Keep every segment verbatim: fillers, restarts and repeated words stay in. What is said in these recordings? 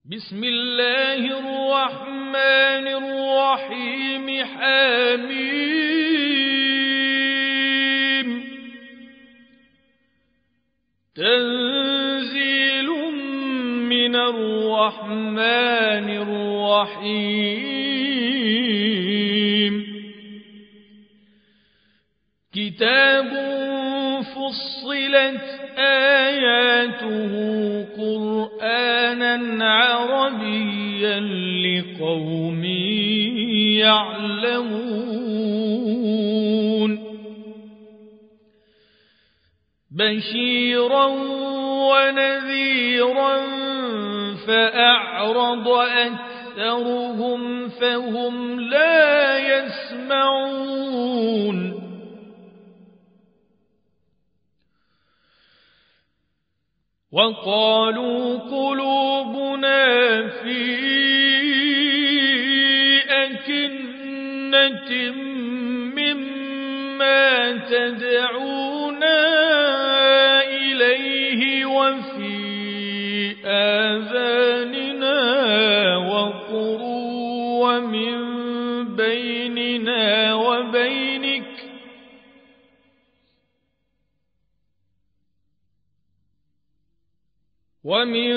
بسم الله الرحمن الرحيم حميم تنزيل من الرحمن الرحيم كتاب فصلت آياته قرآنا عربيا لقوم يعلمون بشيرا ونذيرا فأعرض أكثرهم فهم لا يسمعون وقالوا قلوبنا في أكنة مما تدعونا إليه وفي آذاننا وقر ومن بيننا وبينك ومن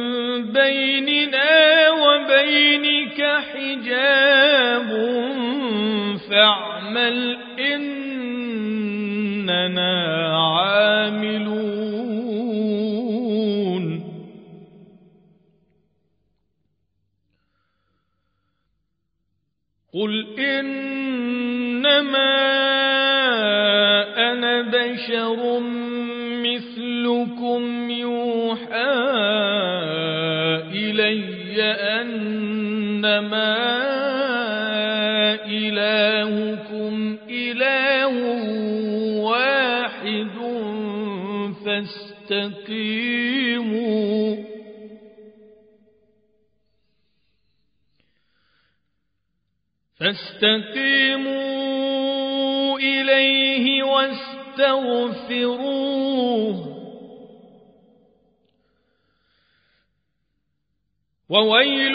بيننا وبينك حجاب فاعمل إننا عاملون قل إنما أنا بشر مثلكم يوحى إلي أنما إلهكم إله واحد فاستقيموا فاستقيموا إليه واستغفروه وويل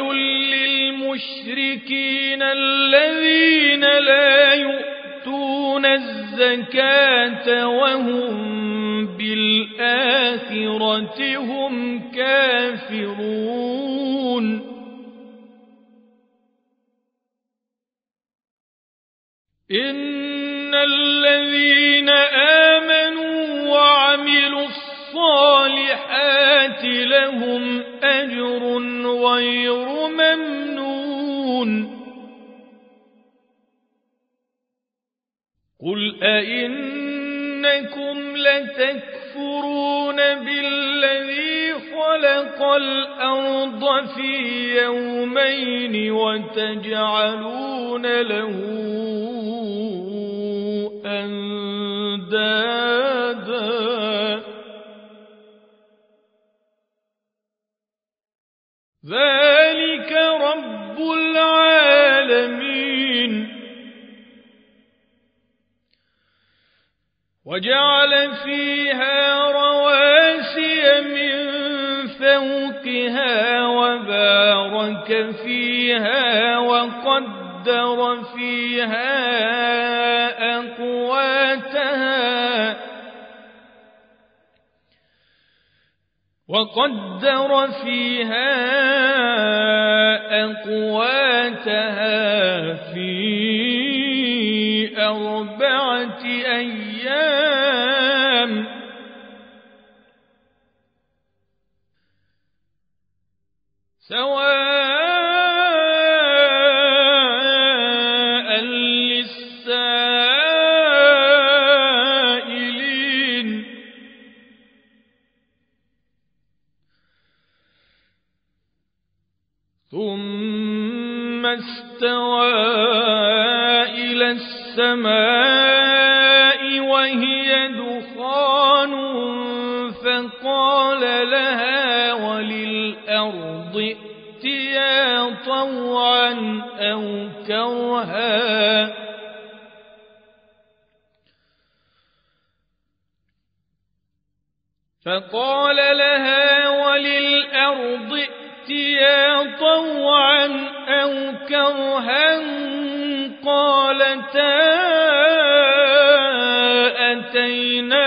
للمشركين الذين لا يؤتون الزكاة وهم بالآخرة هم كافرون إن الذين آمنوا وعملوا الصالحات لهم أجر غير ممنون قل أئنكم لتكفرون بالذي خلق الأرض في يومين وتجعلون له أندادا ذلك رب العالمين وجعل فيها رواسي من فوقها وبارك فيها وقدر فيها أقواتها وقدر فيها أقواتها في أربعة أيام سواء للسائلين ثم استوى إلى السماء وهي دخان فقال لها وللأرض ائتيا طوعا أو كرها فقال لها وللأرض ائتيا طوعا أو كرها قالتا أتينا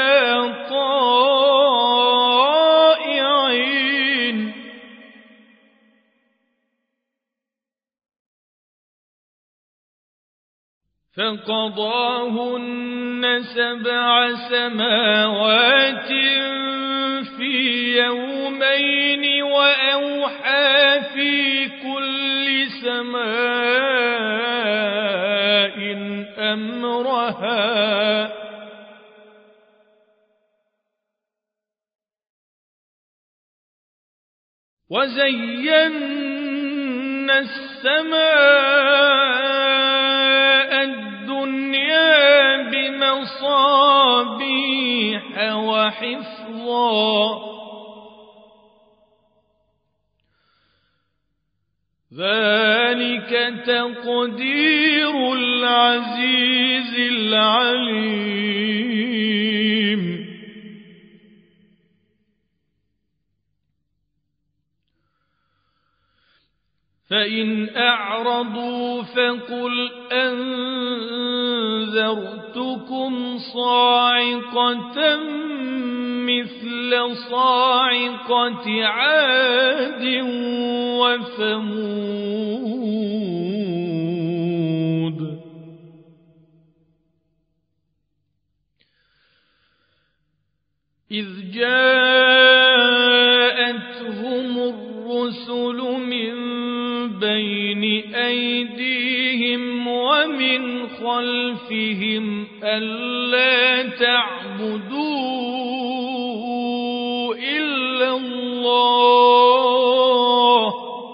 طائعين فقضاهن سبع سماوات في يومين وأوحى في كل سماء أمرها وزينا السماء الدنيا بمصابيح وحفظا ذلك تقدير العزيز العليم فإن أعرضوا فقل أنذرتكم صاعقة مثل صاعقة عاد وثمود إذ جاءتهم الرسل من بين أيديهم ومن خلفهم ألا تعبدوا إلا الله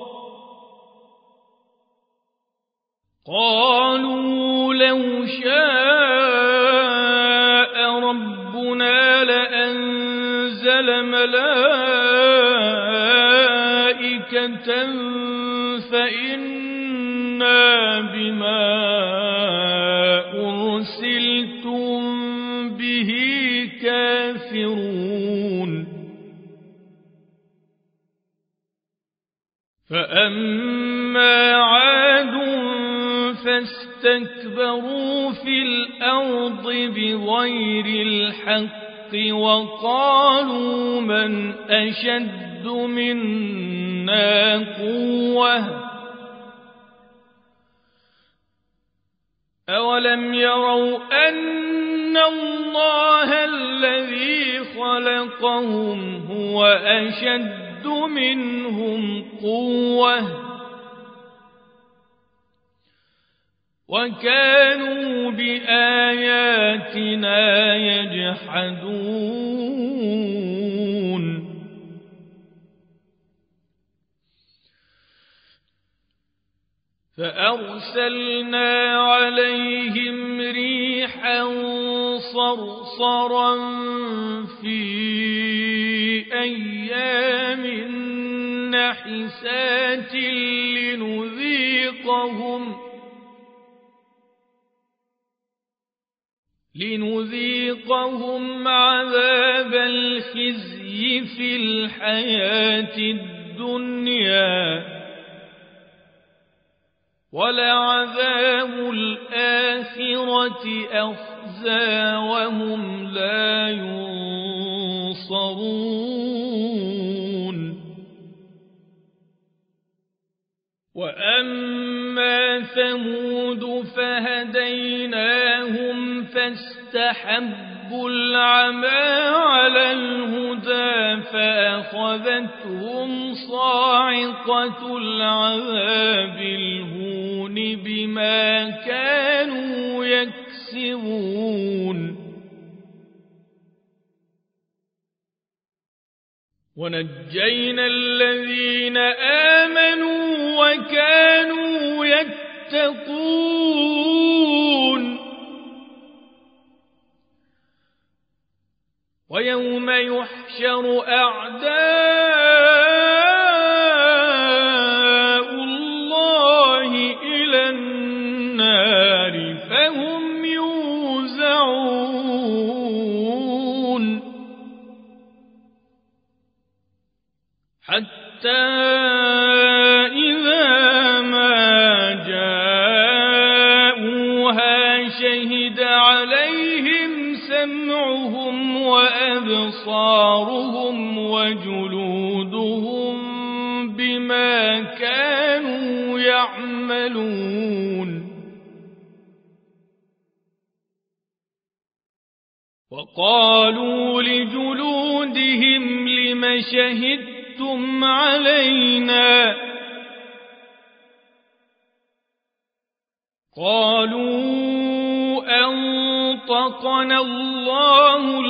قالوا لو شاء ربنا لأنزل ملائكة فإنا بما أرسلتم به كافرون فأما عاد فاستكبروا في الأرض بغير الحق وقالوا من أشد منا قوة أولم يروا أن الله الذي خلقهم هو أشد منهم قوة وكانوا بآياتنا يجحدون فأرسلنا عليهم ريحا صرصرا في أيام نحسات لنذيقهم لنذيقهم عذاب الخزي في الحياة الدنيا ولعذاب الآخرة أخزى وهم لا ينصرون وأما ثمود فهديناهم فاستحبوا العمى على الهدى فأخذتهم صاعقة العذاب الهون بما كانوا يكسبون ونجينا الذين آمنوا وكانوا يتقون ويوم يحشر أعداء الله إلى النار فهم يوزعون حتى بما كانوا يعملون وقالوا لجلودهم لم شهدتم علينا قالوا أنطقنا الله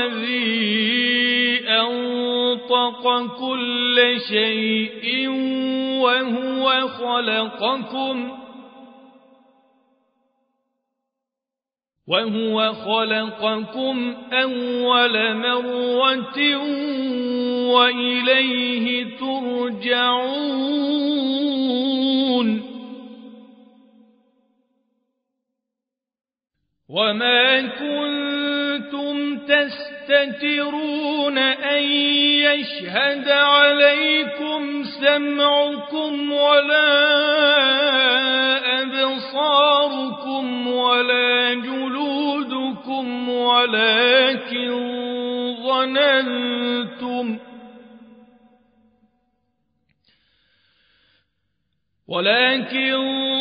الذي أنطق كل شيء وهو خلقكم وهو خلقكم أول مرة وإليه ترجعون وما كنتم تستترون أن يشهد عليكم سمعكم ولا أبصاركم ولا جلودكم ولكن ظننتم ولكن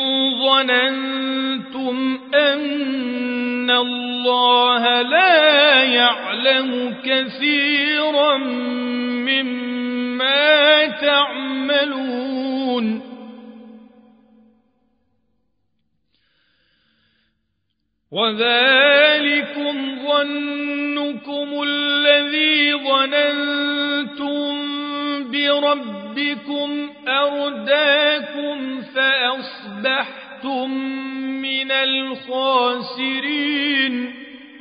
ظننتم أن الله لا يعلم كثيرا مما تعملون وذلكم ظنكم الذي ظننتم بربكم أرداكم فأصبحتم من الخاسرين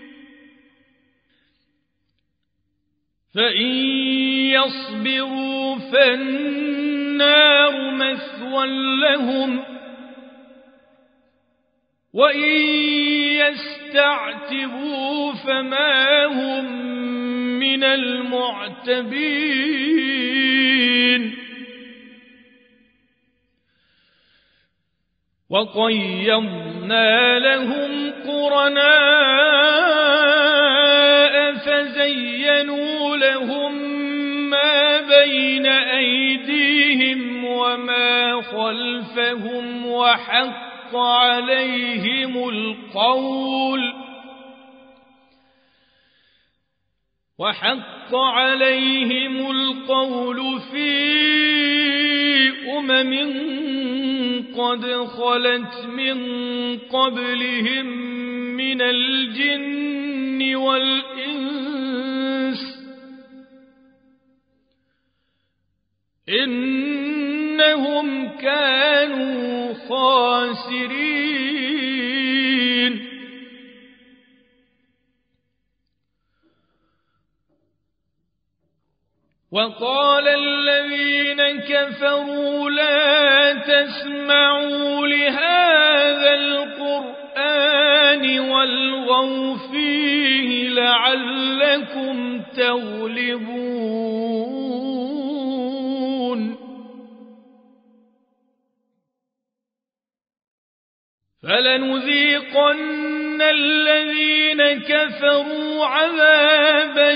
فإن يصبروا فالنار مثوى لهم وإن يستعتبوا فما هم من المعتبين وقيضنا لهم قرناء فزينوا لهم ما بين أيديهم وما خلفهم وحق عليهم القول وحق عليهم القول في أمم قد خلت من قبلهم من الجن والإنس إنهم كانوا خاسرين وقال الذين كفروا لا تسمعوا لهذا القرآن والغوا فيه لعلكم تغلبون فلنذيقن الذين كفروا عذابا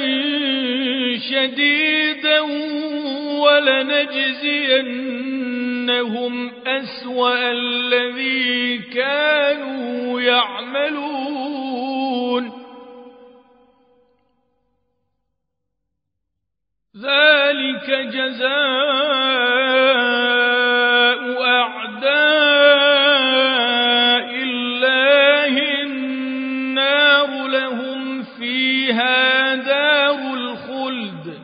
شديدا ولنجزينهم أسوأ الذي كانوا يعملون ذلك جزاء أعداء الله النار لهم فيها دار الخلد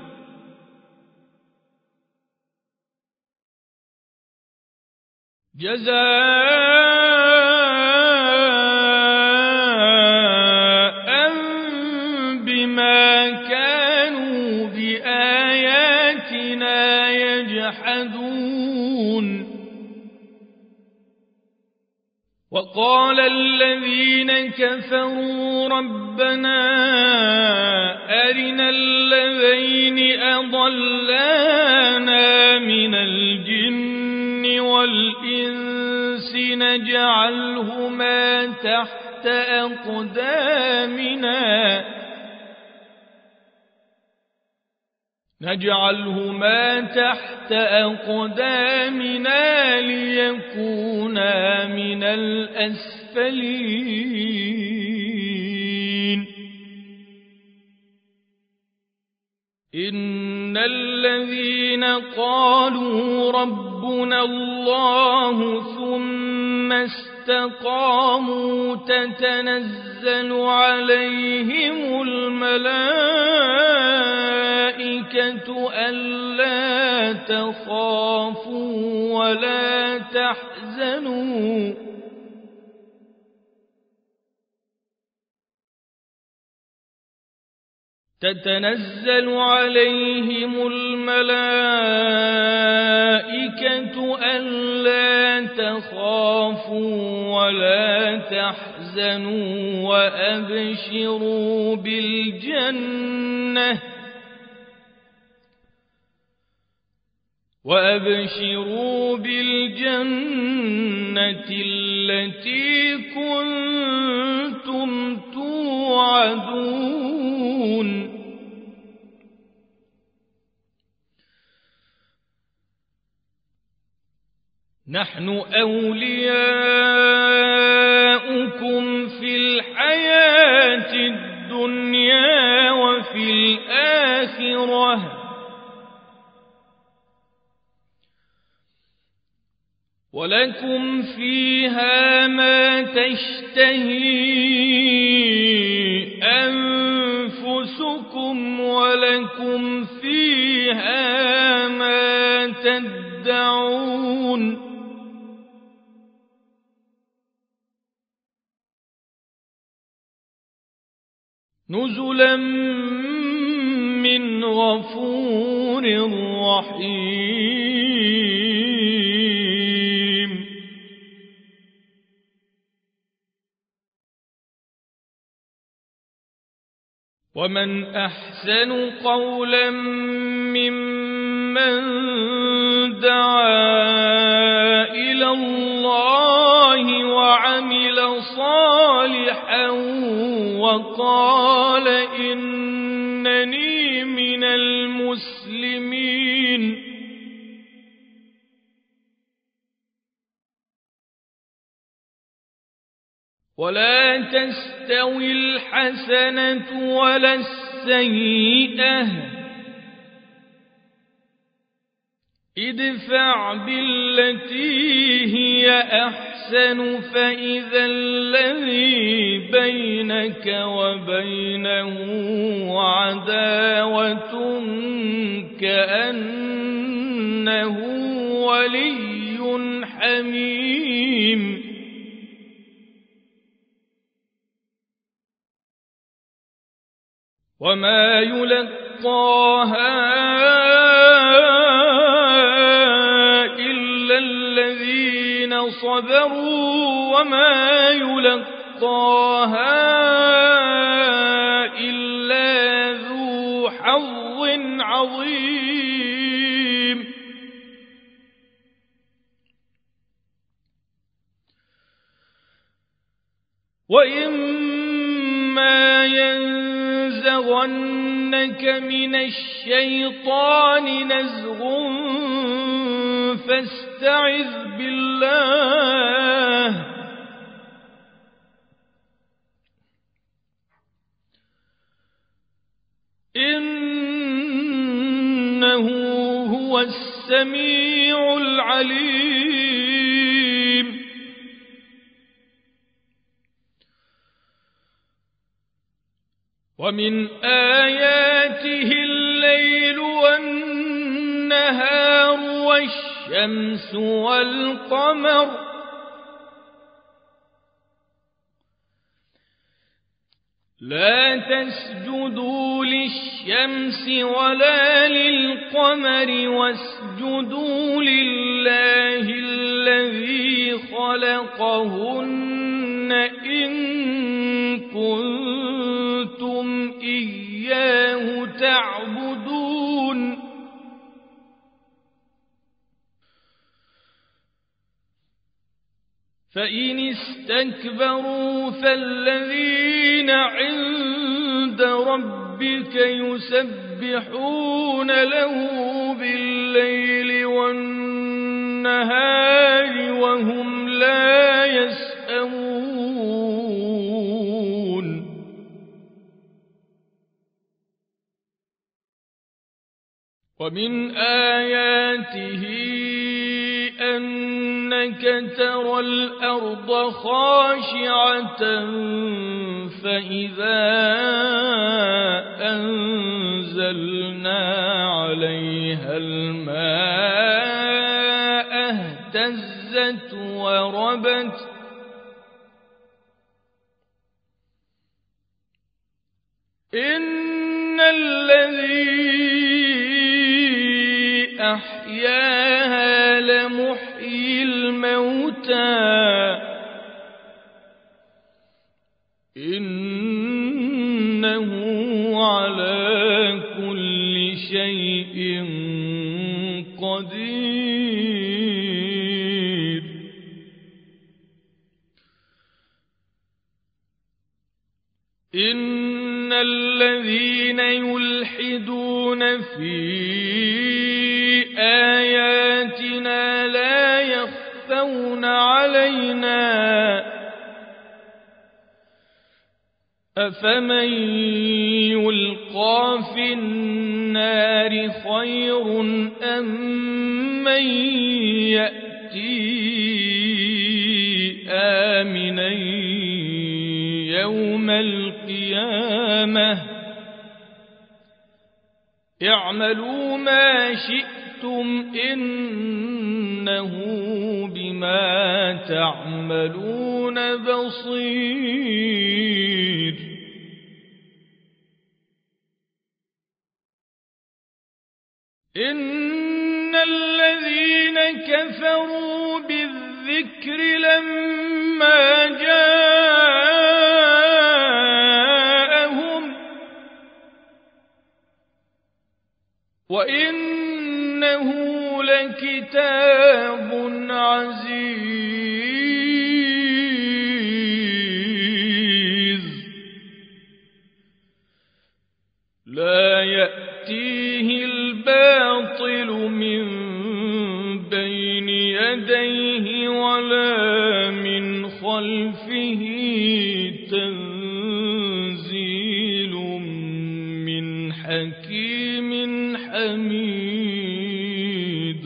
جزاء بما كانوا بآياتنا يجحدون وقال الذين كفروا ربنا أرنا الذين أضلانا من الجن والإنس نجعلهما تحت أقدامنا نجعلهما تحت أقدامنا ليكونا من الأسفلين إن الذين قالوا ربنا الله ثم استقاموا تتنزل عليهم الملائكة ألا تخافوا ولا تحزنوا تتنزل عليهم الملائكة ألا تخافوا ولا تحزنوا وأبشروا بالجنة وأبشروا بالجنة التي كنتم توعدون نحن أولياؤكم في الحياة الدنيا وفي الآخرة ولكم فيها ما تشتهي أنفسكم ولكم فيها ما تدعون نزلا من غفور رحيم ومن أحسن قولا ممن دعا إلى الله وعمل صالحا وقال إنني من المسلمين ولا تستوي الحسنة ولا السيئة ادفع بالتي هي أحسن فإذا الذي بينك وبينه عداوة كأنه ولي حميم وما يلقاها إلا الذين صبروا وما يلقاها إلا ذو حظ عظيم وإما ينزغنك من الشيطان نزغ فاستعذ بالله إنه هو السميع العليم ومن آياته الليل والنهار والشمس والقمر لا تسجدوا للشمس ولا للقمر واسجدوا لله الذي خلقهن إن كنتم إياه تعبدون فإن استكبروا فالذين عند ربك يسبحون يسبحون له بالليل والنهار وهم لا يسأمون ومن آياته أنك ترى الأرض خاشعة فإذا أنزلنا عليها الماء اهتزت وربت إن الذي أحياها لمحيي الموتى إنه على كل شيء قدير إن الذين يلحدون في آياتنا لا يخفون علينا أفمن يلقى في النار خير أم من يأتي آمنا يوم القيامة اعملوا ما شئتم إنه بما تعملون بصير إن الذين كفروا بالذكر لما جاءهم وإنه لكتاب عزيز لا يأتيه الباطل من بين يديه ولا من خلفه تنزيل من حكيم حميد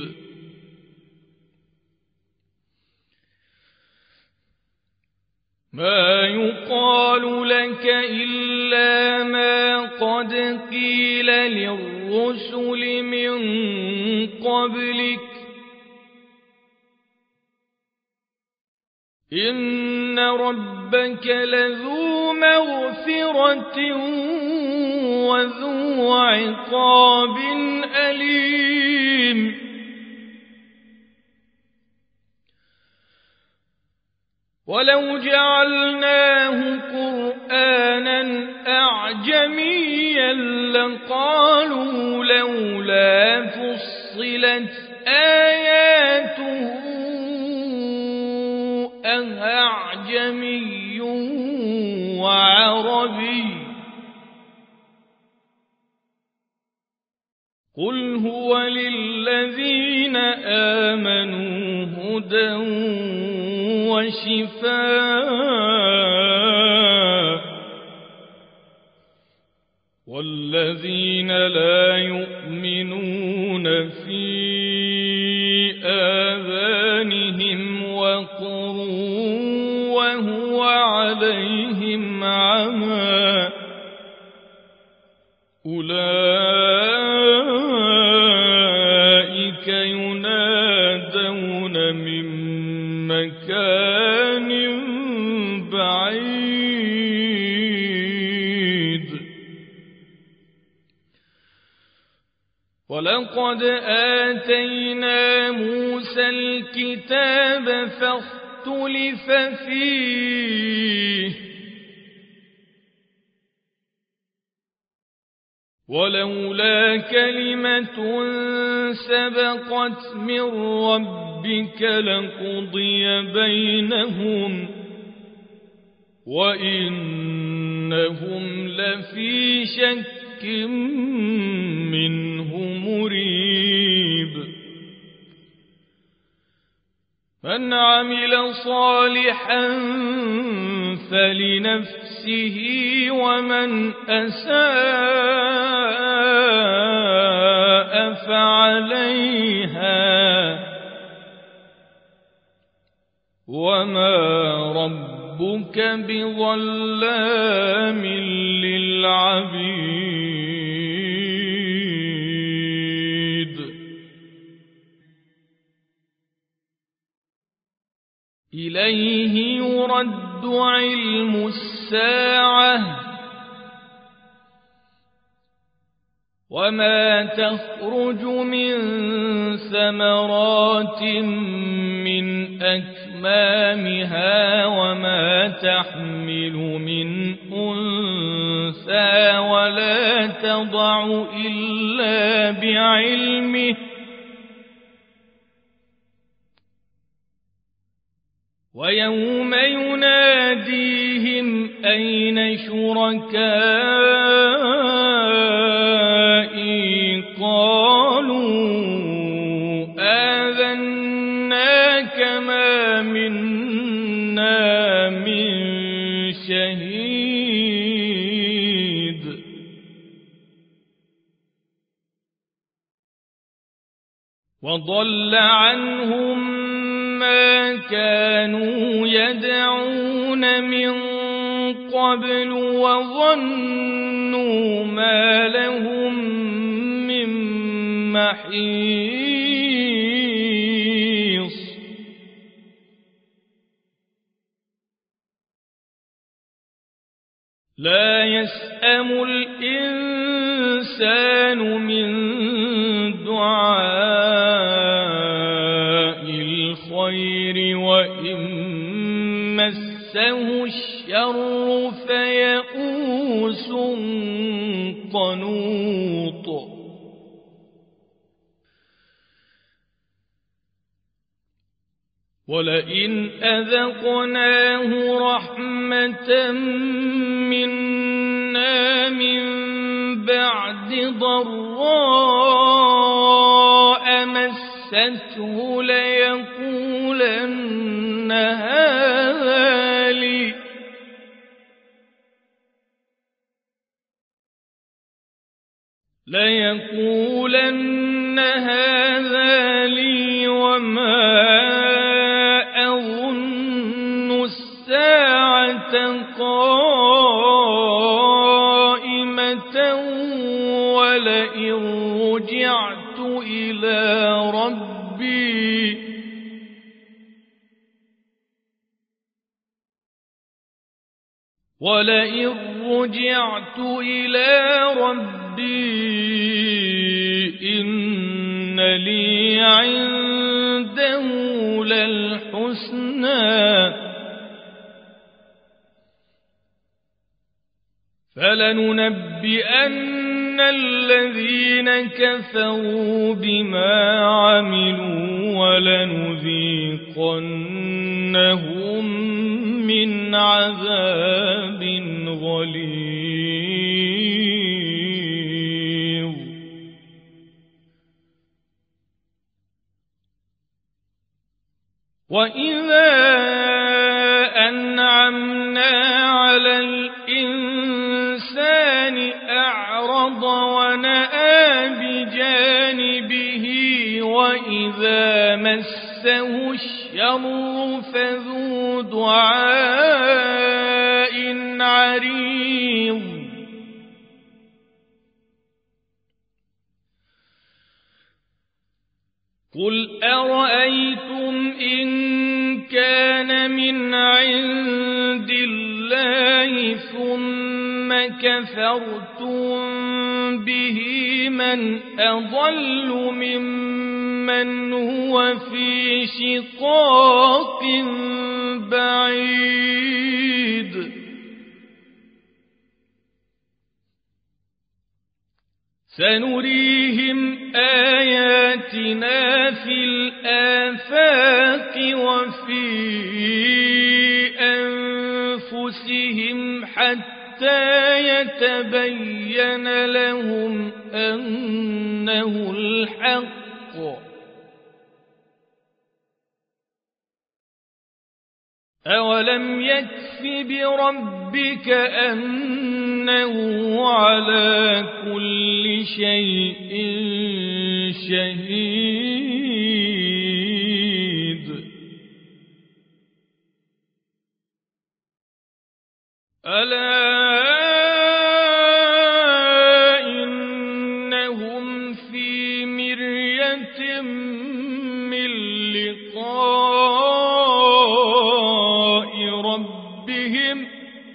ما يقال لك إلا ما قد قيل للرسل من قبلك إن ربك لذو مغفرة وذو عقاب أليم ولو جعلناه قرآنا أعجميا لقالوا لولا فصلت آياته أأعجمي وعربي قل هو للذين آمنوا هدى وشفاء والذين لا يؤمنون في آذانهم وقر وهو عليهم عمى أولئك ينادون من مكان بعيد ولقد آتينا موسى الكتاب فاختلف فيه ولولا كلمة سبقت من ربك لقضي بينهم وإنهم لفي شك شك منه مريب من عمل صالحا فلنفسه ومن أساء فعليها وما ربك بظلام للعبيد إليه يرد علم الساعة وما تخرج من ثمرات من أكمامها وما تحمل من أنثى ولا تضع إلا بعلمه ويوم يناديهم أين شركائي قالوا آذناك ما منا من شهيد وضل عنهم ما كانوا يدعون من قبل وظنوا ما لهم من محيص لا يسأم الإنسان من دعاء الخير وإن مسه الشر فيئوس قنوط ولئن أذقناه رحمة منا من بعد ضراء مسته ليقولن هذا لي ليقولن هذا لي وما أظن الساعة قائمة ولئن رجعت إلى ربي ولئن رجعت إلى ربي إن لي عنده للحسنى فلننبئن الذين كفروا بما عملوا ولنذيقنهم من عذاب غليظ وإذا أنعمنا على الإنسان أعرض ونأى بجانبه وإذا مسه الشر فذو دعاء عريض قل أرأيتم إن كان من عند الله ثم كفرتم به من أضل ممن هو في شقاق بعيد سنريهم آياتنا في الآفاق وفي أنفسهم حتى حتى يتبين لهم أنه الحق. أولم يكف بربك أنه على كل شيء شهيد. ألا إنهم في مرية من لقاء ربهم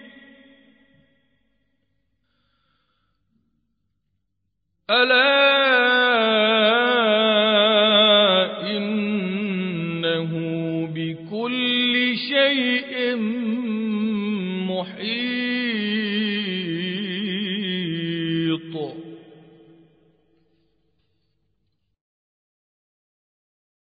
ألا إنه بكل شيء محيط.